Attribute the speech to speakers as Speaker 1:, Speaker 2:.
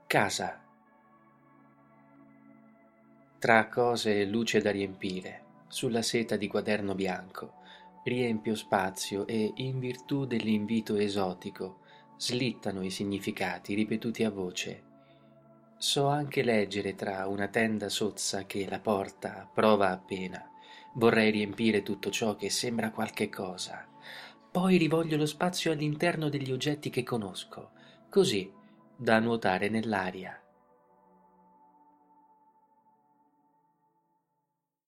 Speaker 1: Casa. Tra cose e luce da riempire, sulla seta di quaderno bianco, riempio spazio e, in virtù dell'invito esotico, slittano i significati ripetuti a voce. So anche leggere tra una tenda sozza che la porta prova appena. Vorrei riempire tutto ciò che sembra qualche cosa. Poi rivoglio lo spazio all'interno degli oggetti che conosco, così da nuotare nell'aria.